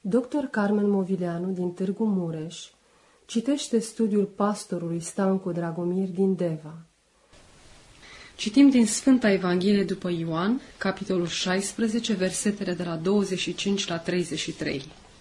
Dr. Carmen Movileanu din Târgu Mureș citește studiul pastorului Stancu Dragomir din Deva. Citim din Sfânta Evanghelie după Ioan, capitolul 16, versetele de la 25 la 33.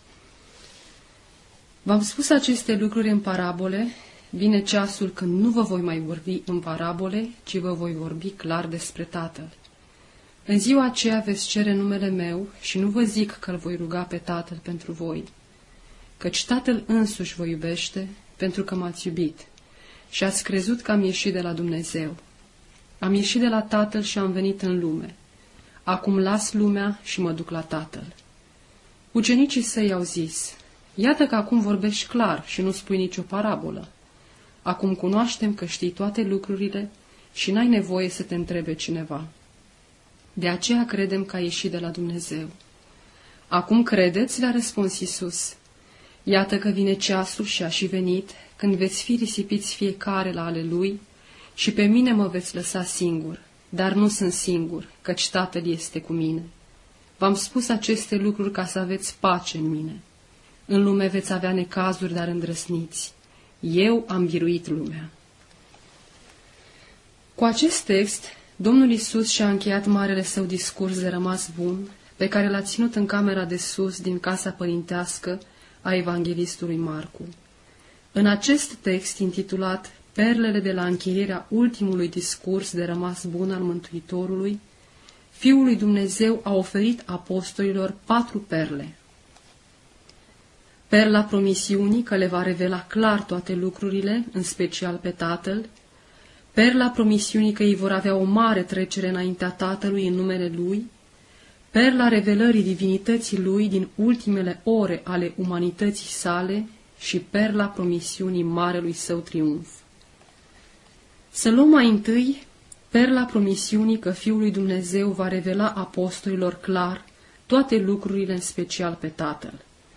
V-am spus aceste lucruri în parabole, vine ceasul când nu vă voi mai vorbi în parabole, ci vă voi vorbi clar despre Tatăl. În ziua aceea veți cere numele meu și nu vă zic că îl voi ruga pe Tatăl pentru voi, căci Tatăl însuși vă iubește pentru că m-ați iubit și ați crezut că am ieșit de la Dumnezeu. Am ieșit de la Tatăl și am venit în lume. Acum las lumea și mă duc la Tatăl. Ucenicii săi au zis: iată că acum vorbești clar și nu spui nicio parabolă. Acum cunoaștem că știi toate lucrurile și n-ai nevoie să te întrebe cineva. De aceea credem că ai ieșit de la Dumnezeu. Acum credeți? Le-a răspuns Iisus. Iată că vine ceasul și a și venit, când veți fi risipiți fiecare la ale lui și pe mine mă veți lăsa singur, dar nu sunt singur, căci Tatăl este cu mine. V-am spus aceste lucruri ca să aveți pace în mine. În lume veți avea necazuri, dar îndrăsniți. Eu am biruit lumea. Cu acest text, Domnul Iisus și-a încheiat marele său discurs de rămas bun, pe care l-a ținut în camera de sus din casa părintească a evanghelistului Marcu. În acest text, intitulat Perlele de la încheierea ultimului discurs de rămas bun al Mântuitorului, Fiul lui Dumnezeu a oferit apostolilor 4 perle. Perla promisiunii că le va revela clar toate lucrurile, în special pe Tatăl, perla promisiunii că ei vor avea o mare trecere înaintea Tatălui în numele Lui, perla revelării divinității Lui din ultimele ore ale umanității sale și perla promisiunii marelui său triumf. Să luăm mai întâi perla promisiunii că Fiul lui Dumnezeu va revela apostolilor clar toate lucrurile, în special pe Tatăl.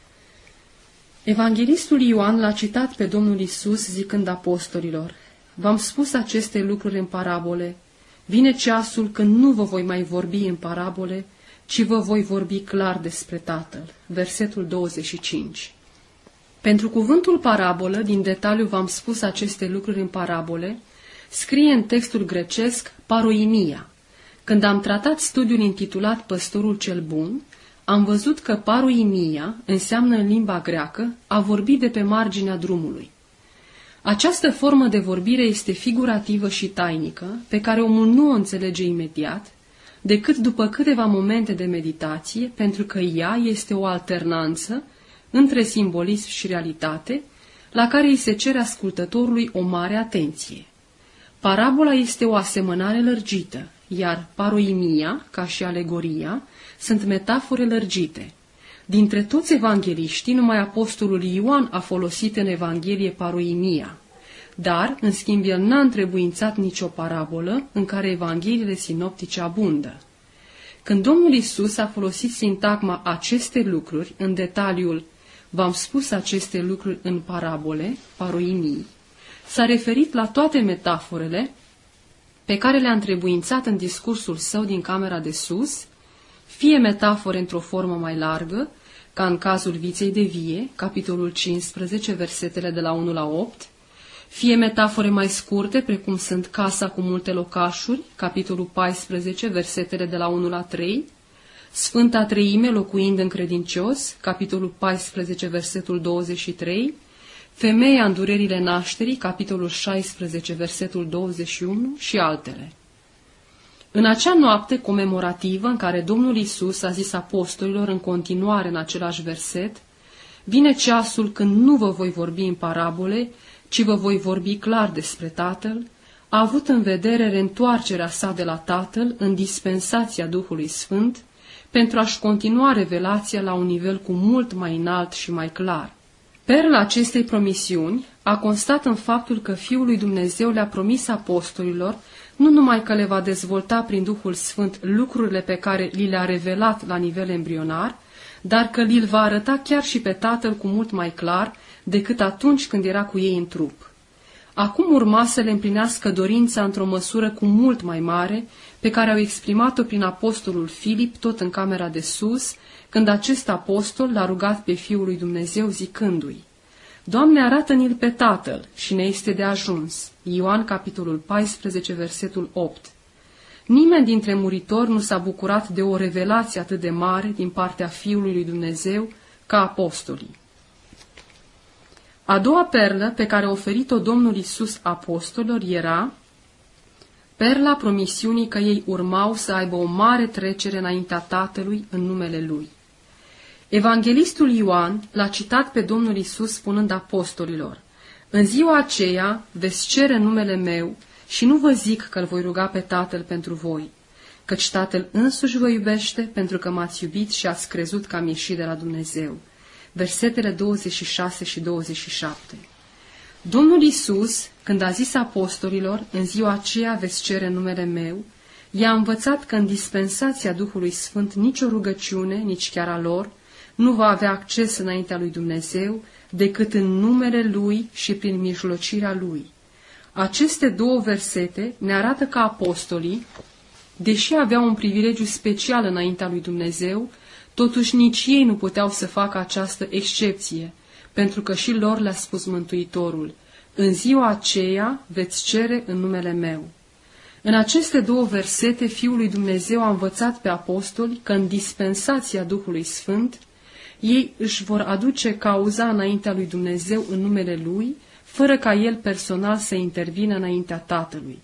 Evanghelistul Ioan l-a citat pe Domnul Iisus zicând apostolilor: v-am spus aceste lucruri în parabole, vine ceasul când nu vă voi mai vorbi în parabole, ci vă voi vorbi clar despre Tatăl. Versetul 25. Pentru cuvântul parabolă, din detaliu v-am spus aceste lucruri în parabole, scrie în textul grecesc paroimia. Când am tratat studiul intitulat Păstorul cel Bun, am văzut că paroimia înseamnă în limba greacă a vorbi de pe marginea drumului. Această formă de vorbire este figurativă și tainică, pe care omul nu o înțelege imediat, decât după câteva momente de meditație, pentru că ea este o alternanță între simbolism și realitate, la care îi se cere ascultătorului o mare atenție. Parabola este o asemănare lărgită, iar paroimia, ca și alegoria, sunt metafore lărgite. Dintre toți evangheliștii, numai apostolul Ioan a folosit în Evanghelie paroimia, dar, în schimb, el n-a întrebuințat nicio parabolă în care evangheliile sinoptice abundă. Când Domnul Iisus a folosit sintagma aceste lucruri în detaliul v-am spus aceste lucruri în parabole, paroimii, s-a referit la toate metaforele pe care le-a întrebuințat în discursul său din camera de sus, fie metafore într-o formă mai largă, ca în cazul viței de vie, capitolul 15, versetele de la 1 la 8, fie metafore mai scurte, precum sunt casa cu multe locașuri, capitolul 14, versetele de la 1 la 3, Sfânta Treime locuind în credincios, capitolul 14, versetul 23, femeia în durerile nașterii, capitolul 16, versetul 21 și altele. În acea noapte comemorativă în care Domnul Iisus a zis apostolilor în continuare în același verset: vine ceasul când nu vă voi vorbi în parabole, ci vă voi vorbi clar despre Tatăl, a avut în vedere reîntoarcerea sa de la Tatăl în dispensația Duhului Sfânt, pentru a-și continua revelația la un nivel cu mult mai înalt și mai clar. Perla acestei promisiuni a constat în faptul că Fiul lui Dumnezeu le-a promis apostolilor nu numai că le va dezvolta prin Duhul Sfânt lucrurile pe care li le-a revelat la nivel embrionar, dar că li-l va arăta chiar și pe Tatăl cu mult mai clar decât atunci când era cu ei în trup. Acum urma să le împlinească dorința într-o măsură cu mult mai mare, pe care au exprimat-o prin apostolul Filip, tot în camera de sus, când acest apostol l-a rugat pe Fiul lui Dumnezeu zicându-i: Doamne, arată-ni-l pe Tatăl și ne este de ajuns. Ioan, capitolul 14, versetul 8. Nimeni dintre muritori nu s-a bucurat de o revelație atât de mare din partea Fiului lui Dumnezeu ca apostolii. A doua perlă pe care a oferit-o Domnul Iisus apostolilor era perla promisiunii că ei urmau să aibă o mare trecere înaintea Tatălui în numele Lui. Evanghelistul Ioan l-a citat pe Domnul Iisus spunând apostolilor: În ziua aceea veți cere numele meu și nu vă zic că îl voi ruga pe Tatăl pentru voi, căci Tatăl însuși vă iubește pentru că m-ați iubit și ați crezut că am ieșit de la Dumnezeu. Versetele 26 și 27. Domnul Iisus, când a zis apostolilor: În ziua aceea veți cere numele meu, i-a învățat că în dispensația Duhului Sfânt nicio rugăciune, nici chiar a lor, nu va avea acces înaintea lui Dumnezeu decât în numele Lui și prin mijlocirea Lui. Aceste două versete ne arată că apostolii, deși aveau un privilegiu special înaintea lui Dumnezeu, totuși nici ei nu puteau să facă această excepție, pentru că și lor le-a spus Mântuitorul: În ziua aceea veți cere în numele meu. În aceste două versete, Fiul lui Dumnezeu a învățat pe apostoli că în dispensația Duhului Sfânt ei își vor aduce cauza înaintea lui Dumnezeu în numele Lui, fără ca El personal să intervină înaintea Tatălui.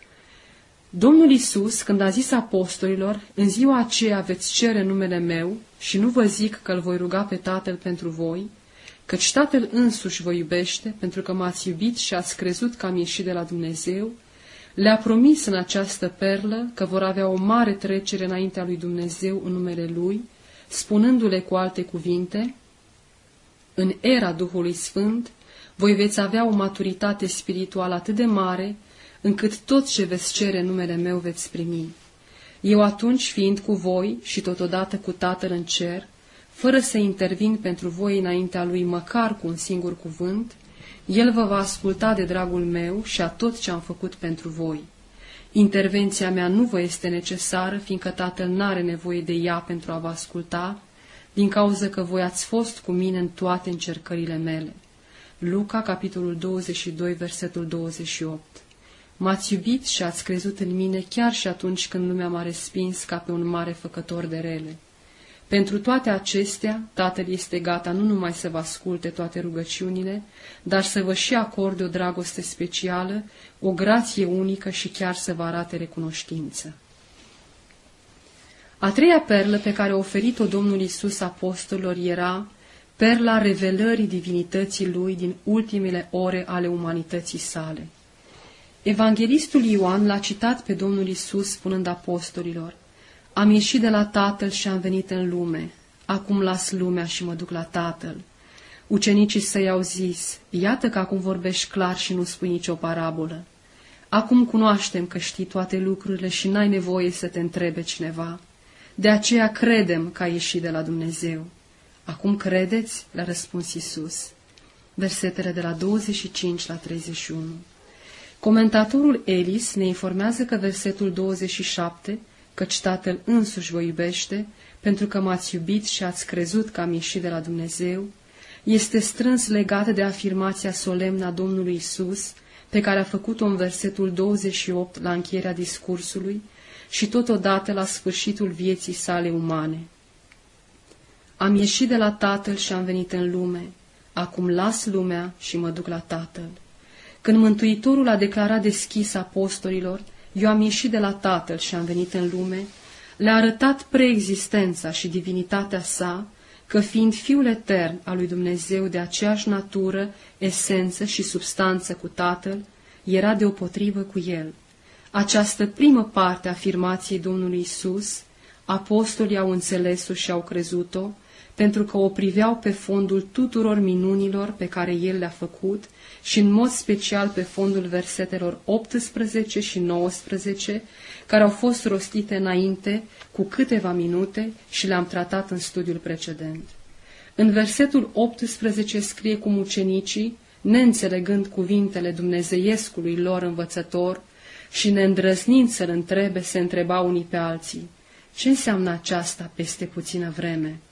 Domnul Iisus, când a zis apostolilor: În ziua aceea veți cere numele meu și nu vă zic că îl voi ruga pe Tatăl pentru voi, căci Tatăl însuși vă iubește pentru că m-ați iubit și ați crezut că am ieșit de la Dumnezeu, le-a promis în această perlă că vor avea o mare trecere înaintea lui Dumnezeu în numele Lui, spunându-le cu alte cuvinte: În era Duhului Sfânt voi veți avea o maturitate spirituală atât de mare, încât tot ce veți cere în numele meu veți primi. Eu atunci, fiind cu voi și totodată cu Tatăl în cer, fără să intervin pentru voi înaintea Lui măcar cu un singur cuvânt, El vă va asculta de dragul meu și a tot ce am făcut pentru voi. Intervenția mea nu vă este necesară, fiindcă Tatăl n-are nevoie de ea pentru a vă asculta, din cauza că voi ați fost cu mine în toate încercările mele. Luca, capitolul 22, versetul 28. M-ați iubit și ați crezut în mine chiar și atunci când lumea m-a respins ca pe un mare făcător de rele. Pentru toate acestea, Tatăl este gata nu numai să vă asculte toate rugăciunile, dar să vă și acorde o dragoste specială, o grație unică și chiar să vă arate recunoștință. A treia perlă pe care a oferit-o Domnul Iisus apostolilor era perla revelării divinității Lui din ultimele ore ale umanității sale. Evanghelistul Ioan l-a citat pe Domnul Iisus spunând apostolilor: Am ieșit de la Tatăl și am venit în lume. Acum las lumea și mă duc la Tatăl. Ucenicii săi au zis: Iată că acum vorbești clar și nu spui nicio parabolă. Acum cunoaștem că știi toate lucrurile și n-ai nevoie să te întrebe cineva. De aceea credem că ai ieșit de la Dumnezeu. Acum credeți? Le-a răspuns Iisus. Versetele de la 25 la 31. Comentatorul Elis ne informează că versetul 27, căci Tatăl însuși vă iubește, pentru că m-ați iubit și ați crezut că am ieșit de la Dumnezeu, este strâns legat de afirmația solemnă a Domnului Iisus, pe care a făcut-o în versetul 28 la încheierea discursului și totodată la sfârșitul vieții sale umane. Am ieșit de la Tatăl și am venit în lume, acum las lumea și mă duc la Tatăl. Când Mântuitorul a declarat deschis apostolilor: Eu am ieșit de la Tatăl și am venit în lume, le-a arătat preexistența și divinitatea sa, că fiind Fiul etern al lui Dumnezeu de aceeași natură, esență și substanță cu Tatăl, era deopotrivă cu El. Această primă parte a afirmației Domnului Iisus, apostolii au înțeles-o și au crezut-o, pentru că o priveau pe fondul tuturor minunilor pe care El le-a făcut și în mod special pe fondul versetelor 18 și 19, care au fost rostite înainte cu câteva minute și le-am tratat în studiul precedent. În versetul 18 scrie cum ucenicii, neînțelegând cuvintele dumnezeiescului lor învățător și neîndrăznind să-l întrebe, se întrebau unii pe alții: ce înseamnă aceasta peste puțină vreme?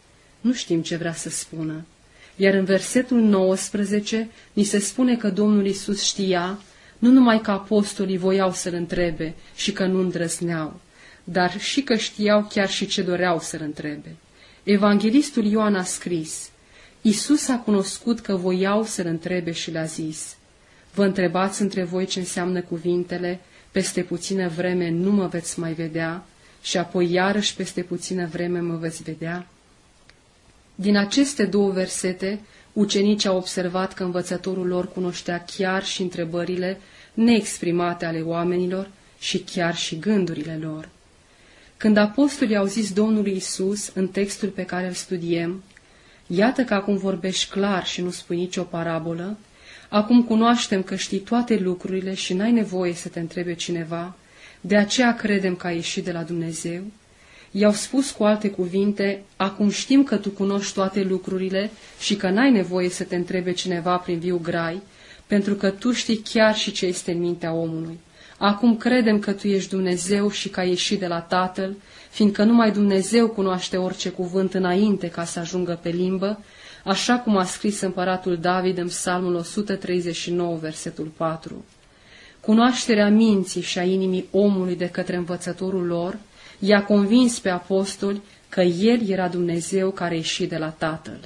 Nu știm ce vrea să spună. Iar în versetul 19 ni se spune că Domnul Iisus știa, nu numai că apostolii voiau să-L întrebe și că nu îndrăzneau, dar și că știau chiar și ce doreau să-L întrebe. Evanghelistul Ioan a scris: Iisus a cunoscut că voiau să-L întrebe și le-a zis: Vă întrebați între voi ce înseamnă cuvintele, peste puțină vreme nu mă veți mai vedea și apoi iarăși peste puțină vreme mă veți vedea? Din aceste două versete, ucenicii au observat că învățătorul lor cunoștea chiar și întrebările neexprimate ale oamenilor și chiar și gândurile lor. Când apostolii au zis Domnului Iisus în textul pe care îl studiem: Iată că acum vorbești clar și nu spui nicio parabolă, acum cunoaștem că știi toate lucrurile și n-ai nevoie să te întrebe cineva, de aceea credem că ai ieșit de la Dumnezeu. I-au spus cu alte cuvinte: acum știm că tu cunoști toate lucrurile și că n-ai nevoie să te întrebe cineva prin viu grai, pentru că tu știi chiar și ce este în mintea omului. Acum credem că tu ești Dumnezeu și că ai ieșit de la Tatăl, fiindcă numai Dumnezeu cunoaște orice cuvânt înainte ca să ajungă pe limbă, așa cum a scris împăratul David în Psalmul 139, versetul 4. Cunoașterea minții și a inimii omului de către învățătorul lor i-a convins pe apostoli că El era Dumnezeu care a ieșit de la Tatăl.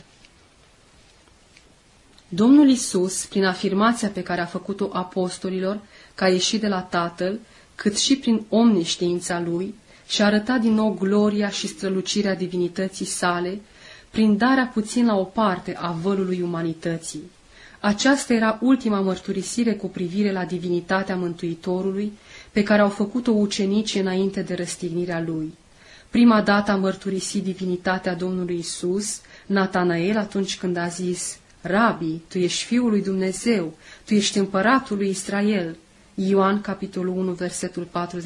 Domnul Iisus, prin afirmația pe care a făcut-o apostolilor că a ieșit de la Tatăl, cât și prin omniștiința Lui, și-a arătat din nou gloria și strălucirea divinității sale, prin darea puțin la o parte a vălului umanității. Aceasta era ultima mărturisire cu privire la divinitatea Mântuitorului, pe care au făcut-o ucenicii înainte de răstignirea Lui. Prima dată a mărturisit divinitatea Domnului Iisus Natanael atunci când a zis: Rabi, tu ești Fiul lui Dumnezeu, tu ești împăratul lui Israel. Ioan, capitolul 1, versetul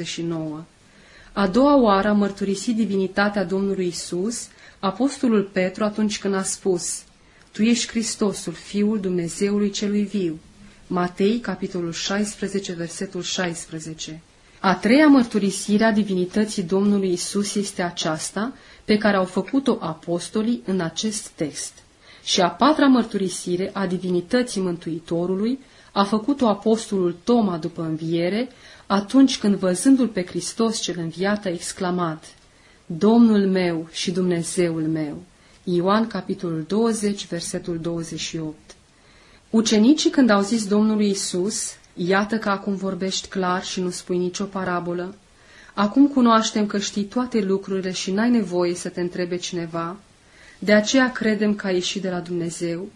49. A doua oară a mărturisit divinitatea Domnului Iisus apostolul Petru atunci când a spus: Tu ești Hristosul, Fiul Dumnezeului celui viu. Matei, capitolul 16, versetul 16. A treia mărturisire a divinității Domnului Iisus este aceasta, pe care au făcut-o apostolii în acest text. Și a patra mărturisire a divinității Mântuitorului a făcut-o apostolul Toma după înviere, atunci când, văzându-l pe Hristos cel înviat, a exclamat: Domnul meu și Dumnezeul meu. Ioan, capitolul 20, versetul 28. Ucenicii, când au zis Domnului Iisus: Iată că acum vorbești clar și nu spui nicio parabolă, acum cunoaștem că știi toate lucrurile și n-ai nevoie să te întrebe cineva, de aceea credem că ai ieșit de la Dumnezeu,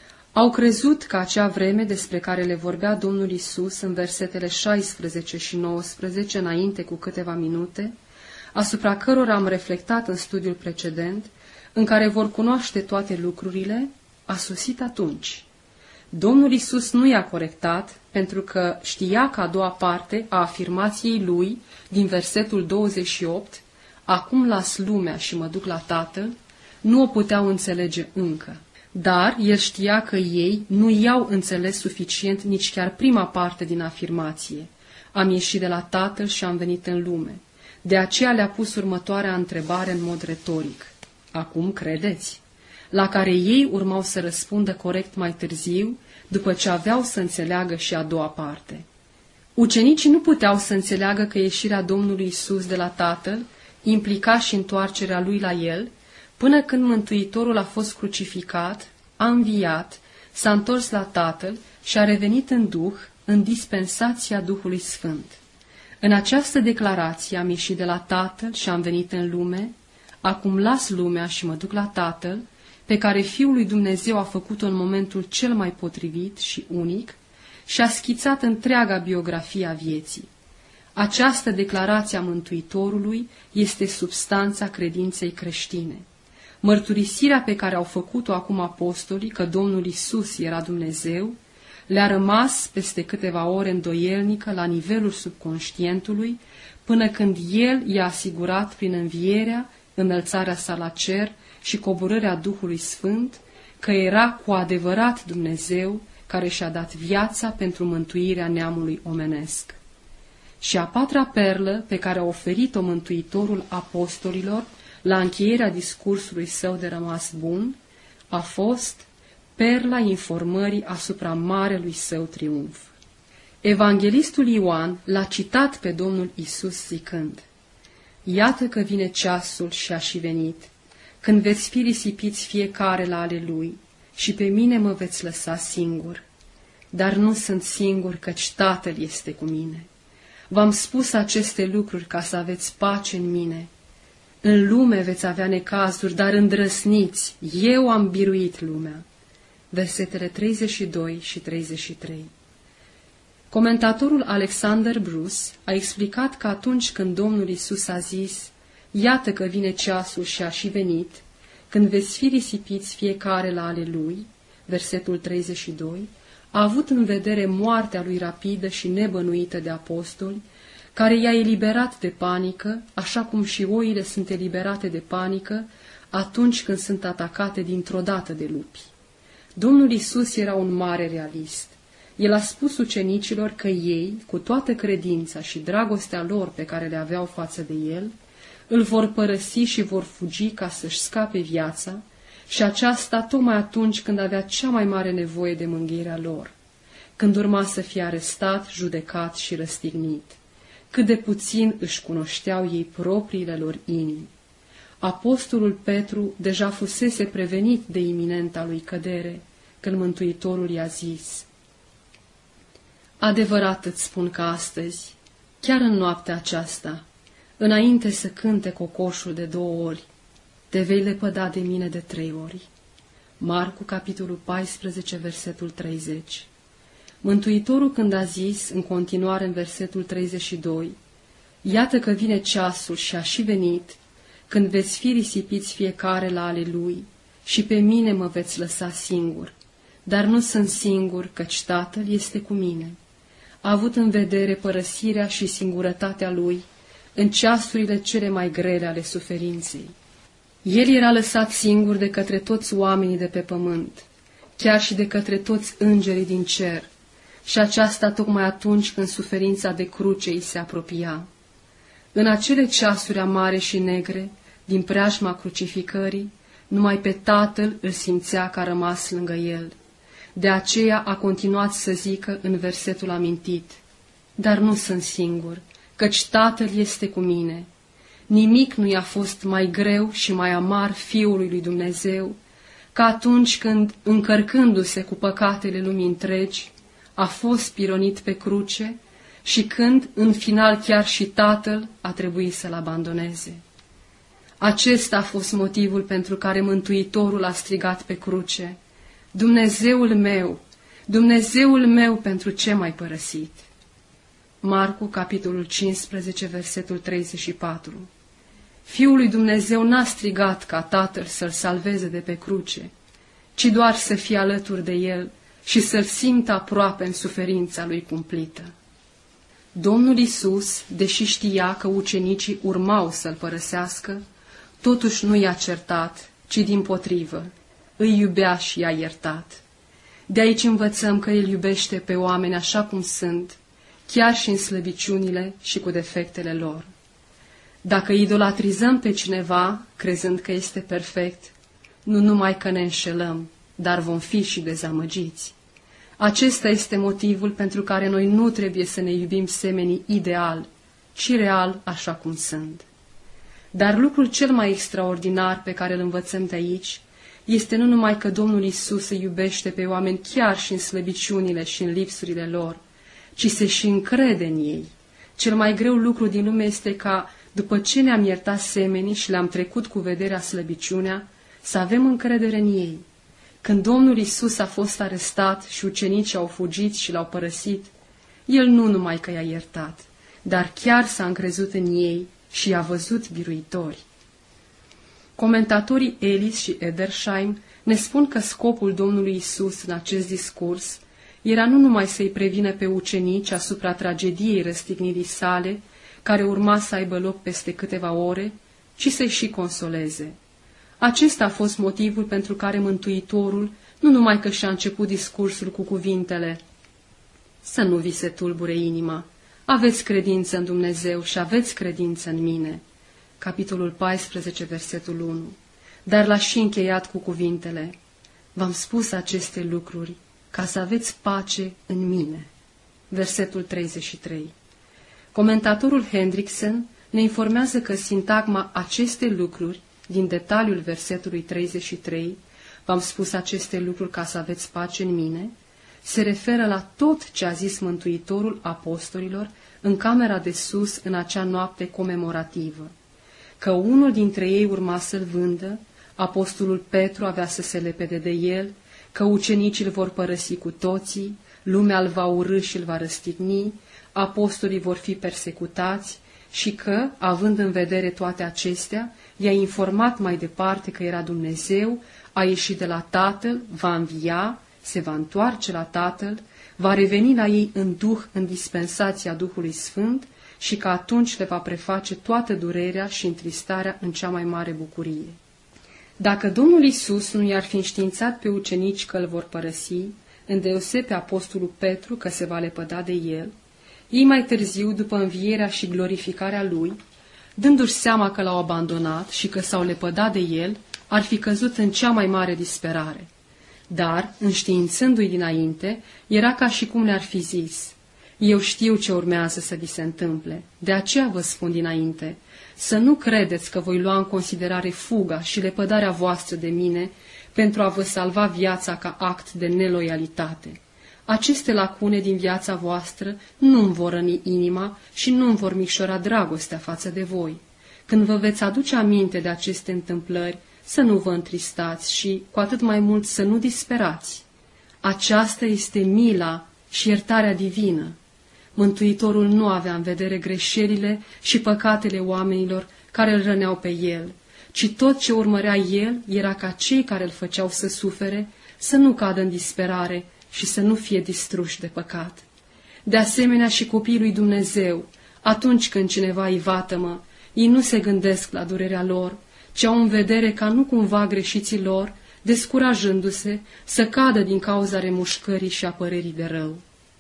au crezut că acea vreme despre care le vorbea Domnul Iisus în versetele 16 și 19 înainte cu câteva minute, asupra cărora am reflectat în studiul precedent, în care vor cunoaște toate lucrurile, a sosit atunci. Domnul Iisus nu i-a corectat, pentru că știa că a doua parte a afirmației lui, din versetul 28, acum las lumea și mă duc la Tatăl, nu o puteau înțelege încă. Dar el știa că ei nu i-au înțeles suficient nici chiar prima parte din afirmație: am ieșit de la Tatăl și am venit în lume. De aceea le-a pus următoarea întrebare în mod retoric: acum credeți? La care ei urmau să răspundă corect mai târziu, după ce aveau să înțeleagă și a doua parte. Ucenicii nu puteau să înțeleagă că ieșirea Domnului Iisus de la Tatăl implica și întoarcerea lui la el, până când Mântuitorul a fost crucificat, a înviat, s-a întors la Tatăl și a revenit în Duh, în dispensația Duhului Sfânt. În această declarație: am ieșit de la Tatăl și am venit în lume, acum las lumea și mă duc la Tatăl, pe care Fiul lui Dumnezeu a făcut-o în momentul cel mai potrivit și unic și a schițat întreaga biografie a vieții. Această declarație a Mântuitorului este substanța credinței creștine. Mărturisirea pe care au făcut-o acum apostolii că Domnul Iisus era Dumnezeu le-a rămas peste câteva ore îndoielnică la nivelul subconștientului, până când El i-a asigurat prin învierea, înălțarea sa la cer și coborârea Duhului Sfânt că era cu adevărat Dumnezeu care și-a dat viața pentru mântuirea neamului omenesc. Și a patra perlă pe care a oferit-o Mântuitorul apostolilor la încheierea discursului său de rămas bun, a fost perla informării asupra marelui său triumf. Evanghelistul Ioan l-a citat pe Domnul Isus zicând: Iată că vine ceasul și a și venit, când veți fi risipiți fiecare la ale lui, și pe mine mă veți lăsa singur. Dar nu sunt singur, căci Tatăl este cu mine. V-am spus aceste lucruri ca să aveți pace în mine. În lume veți avea necazuri, dar îndrăsniți, eu am biruit lumea. Versetele 32 și 33. Comentatorul Alexander Bruce a explicat că atunci când Domnul Isus a zis: Iată că vine ceasul și a și venit, când veți fi risipiți fiecare la ale lui, versetul 32, a avut în vedere moartea lui rapidă și nebănuită de apostoli, care i-a eliberat de panică, așa cum și oile sunt eliberate de panică atunci când sunt atacate dintr-o dată de lupi. Domnul Isus era un mare realist. El a spus ucenicilor că ei, cu toată credința și dragostea lor pe care le aveau față de el, îl vor părăsi și vor fugi ca să-și scape viața, și aceasta tocmai atunci când avea cea mai mare nevoie de mângâierea lor, când urma să fie arestat, judecat și răstignit. Cât de puțin își cunoșteau ei propriile lor inimi. Apostolul Petru deja fusese prevenit de iminenta lui cădere, când Mântuitorul i-a zis: Adevărat îți spun că astăzi, chiar în noaptea aceasta, înainte să cânte cocoșul de 2 ori, te vei lepăda de mine de 3 ori. Marcu, capitolul 14, versetul 30. Mântuitorul, când a zis, în continuare în versetul 32, Iată că vine ceasul și a și venit, când veți fi risipiți fiecare la ale lui, și pe mine mă veți lăsa singur, dar nu sunt singur, căci Tatăl este cu mine. A avut în vedere părăsirea și singurătatea lui în ceasurile cele mai grele ale suferinței. El era lăsat singur de către toți oamenii de pe pământ, chiar și de către toți îngerii din cer, și aceasta tocmai atunci când suferința de cruce îi se apropia. În acele ceasuri amare și negre, din preajma crucificării, numai pe Tatăl îl simțea că a rămas lângă el. De aceea a continuat să zică în versetul amintit: Dar nu sunt singur, căci Tatăl este cu mine. Nimic nu i-a fost mai greu și mai amar Fiului lui Dumnezeu ca atunci când, încărcându-se cu păcatele lumii întregi, a fost pironit pe cruce și când, în final, chiar și Tatăl a trebuit să-l abandoneze. Acesta a fost motivul pentru care Mântuitorul a strigat pe cruce: Dumnezeul meu, pentru ce m-ai părăsit? Marcu, capitolul 15, versetul 34. Fiul lui Dumnezeu n-a strigat ca Tatăl să-l salveze de pe cruce, ci doar să fie alături de el și să-l simtă aproape în suferința lui cumplită. Domnul Isus, deși știa că ucenicii urmau să-l părăsească, totuși nu i-a certat, ci dimpotrivă, îi iubea și i-a iertat. De aici învățăm că el iubește pe oameni așa cum sunt, chiar și în slăbiciunile și cu defectele lor. Dacă idolatrizăm pe cineva, crezând că este perfect, nu numai că ne înșelăm, dar vom fi și dezamăgiți. Acesta este motivul pentru care noi nu trebuie să ne iubim semenii ideal, ci real așa cum sunt. Dar lucrul cel mai extraordinar pe care îl învățăm de aici este nu numai că Domnul Isus îi iubește pe oameni chiar și în slăbiciunile și în lipsurile lor, ci se și încrede în ei. Cel mai greu lucru din lume este ca, după ce ne-am iertat semenii și le-am trecut cu vederea slăbiciunea, să avem încredere în ei. Când Domnul Isus a fost arestat și ucenicii au fugit și l-au părăsit, el nu numai că i-a iertat, dar chiar s-a încrezut în ei și i-a văzut biruitori. Comentatorii Ellis și Edersheim ne spun că scopul Domnului Isus în acest discurs era nu numai să-i prevină pe ucenici asupra tragediei răstignirii sale, care urma să aibă loc peste câteva ore, ci să-i și consoleze. Acesta a fost motivul pentru care Mântuitorul nu numai că și-a început discursul cu cuvintele: Să nu vi se tulbure inima, aveți credință în Dumnezeu și aveți credință în mine, capitolul 14, versetul 1, dar l-a și încheiat cu cuvintele: v-am spus aceste lucruri ca să aveți pace în mine. Versetul 33. Comentatorul Hendrickson ne informează că sintagma aceste lucruri, din detaliul versetului 33, v-am spus aceste lucruri ca să aveți pace în mine, se referă la tot ce a zis Mântuitorul apostolilor în camera de sus în acea noapte comemorativă. Că unul dintre ei urma să-l vândă, apostolul Petru avea să se lepede de el, că ucenicii îl vor părăsi cu toții, lumea îl va urâ și îl va răstigni, apostolii vor fi persecutați și că, având în vedere toate acestea, i-a informat mai departe că era Dumnezeu, a ieșit de la Tatăl, va învia, se va întoarce la Tatăl, va reveni la ei în duh în dispensația Duhului Sfânt și că atunci le va preface toată durerea și întristarea în cea mai mare bucurie. Dacă Domnul Iisus nu i-ar fi înștiințat pe ucenici că îl vor părăsi, îndeosebi pe apostolul Petru că se va lepăda de el, ei mai târziu, după învierea și glorificarea lui, dându-și seama că l-au abandonat și că s-au lepădat de el, ar fi căzut în cea mai mare disperare. Dar, înștiințându-i dinainte, era ca și cum le-ar fi zis: eu știu ce urmează să vi se întâmple, de aceea vă spun dinainte, să nu credeți că voi lua în considerare fuga și lepădarea voastră de mine pentru a vă salva viața ca act de neloialitate. Aceste lacune din viața voastră nu îmi vor răni inima și nu îmi vor micșora dragostea față de voi. Când vă veți aduce aminte de aceste întâmplări, să nu vă întristați și, cu atât mai mult, să nu disperați. Aceasta este mila și iertarea divină. Mântuitorul nu avea în vedere greșelile și păcatele oamenilor care îl răneau pe el, ci tot ce urmărea el era ca cei care îl făceau să sufere să nu cadă în disperare și să nu fie distruși de păcat. De asemenea și copiii lui Dumnezeu, atunci când cineva îi vatămă, ei nu se gândesc la durerea lor, ci au în vedere ca nu cumva greșiții lor, descurajându-se, să cadă din cauza remușcării și apărerii de rău.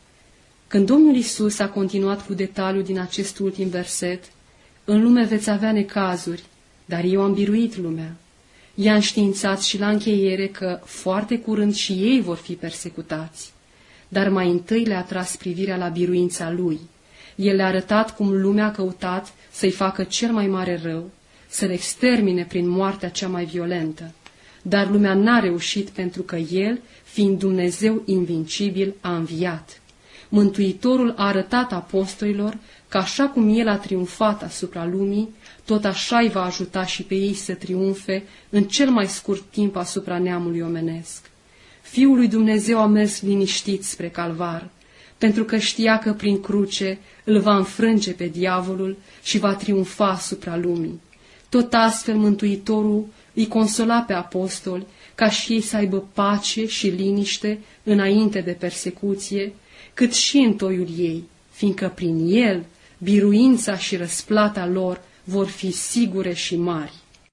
Când Domnul Iisus a continuat cu detaliu din acest ultim verset, în lume veți avea necazuri, dar eu am biruit lumea. I-a înștiințat și la încheiere că foarte curând și ei vor fi persecutați. Dar mai întâi le-a tras privirea la biruința lui. El le-a arătat cum lumea a căutat să-i facă cel mai mare rău, să-l extermine prin moartea cea mai violentă. Dar lumea n-a reușit pentru că el, fiind Dumnezeu invincibil, a înviat. Mântuitorul a arătat apostolilor că așa cum el a triumfat asupra lumii, tot așa îi va ajuta și pe ei să triumfe în cel mai scurt timp asupra neamului omenesc. Fiul lui Dumnezeu a mers liniștit spre calvar, pentru că știa că prin cruce îl va înfrânge pe diavolul și va triumfa asupra lumii. Tot astfel Mântuitorul îi consola pe apostoli ca și ei să aibă pace și liniște înainte de persecuție, cât și în toiul ei, fiindcă prin el biruința și răsplata lor vor fi sigure și mari.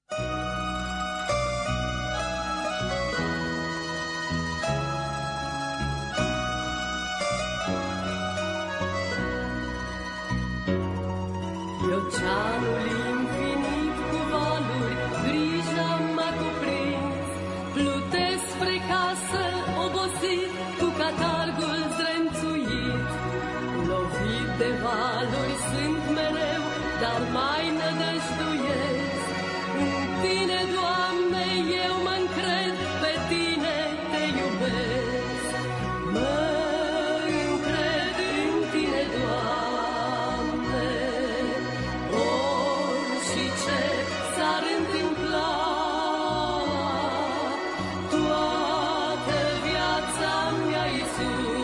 Oceanul infinit cu valuri, grija m-a cuprins. Plutesc spre casă, obosit, cu catargul zdrențuit. Lovit de valuri sunt mereu, dar mai nădăjduiesc. În tine, Doamne, eu mă încred, pe tine te iubesc. Mă încred în tine, Doamne, orice s-ar întâmpla. Toată viața mea, Iisus,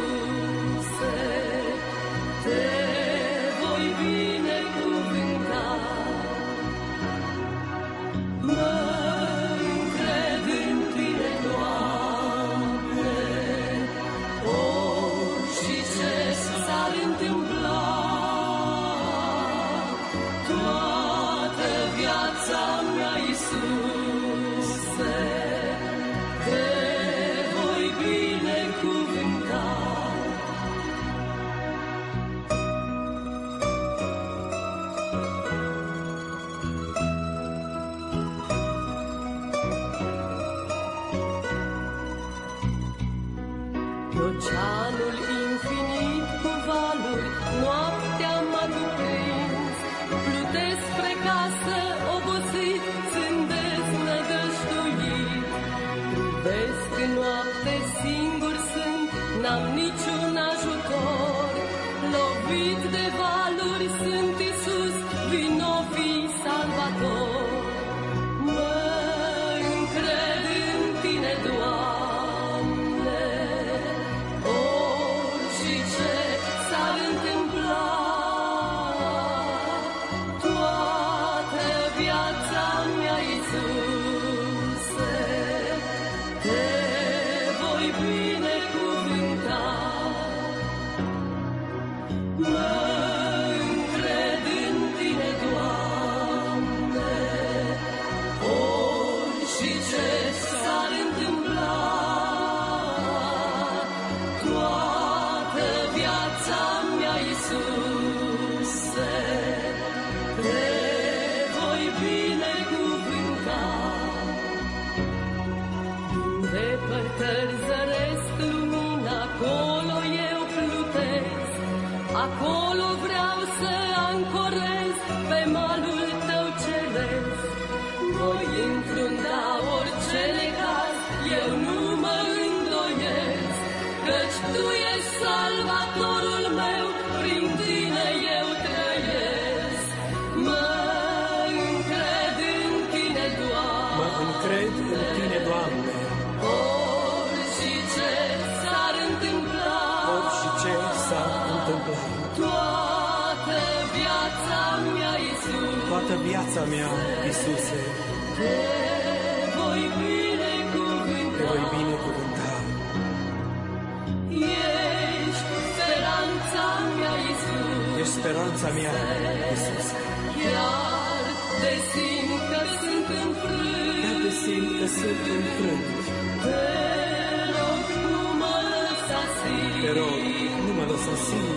Pe oceanul infinit cu valuri, noaptea m-a cuprins. Plutesc spre casă, obosit, sunt deznădăjduit. Privesc în noapte, singur sunt, n-am niciun ajutor. Lovit de valuri sunt, Iisus, vino fi salvator. Mă încred în Tine, Doamne, orice s-ar întâmpla. Toată viața mea, Iisuse, Te voi binecuvânta. Mă încred în Tine, Doamne, orice s-ar întâmpla. Toată viața mea, Iisuse, Te voi binecuvânta. Din depărtări zăresc lumina, acolo eu plutesc. Acolo vreau să ancorez pe malul Tău ceresc. Voi înfrunta orice necaz, eu nu mă îndoiesc, căci Tu ești salvatorul meu, prin Tine eu trăiesc. Mă încred în Tine, Doamne, Mă încred în Tine, Doamne, orice s-ar întâmpla. orice s-ar întâmpla. Toată viața mea, Iisus, Toată viața mea, Iisuse, Te voi Te voi binecuvânta. binecuvânta. Ești speranța mea, Iisus, Ești speranța mea, Iisuse. chiar te simt că sunt înfrânt. Chiar te simt că sunt înfrânt. Te rog, nu mă lăsa Te rog, singur. nu mă lăsa singur.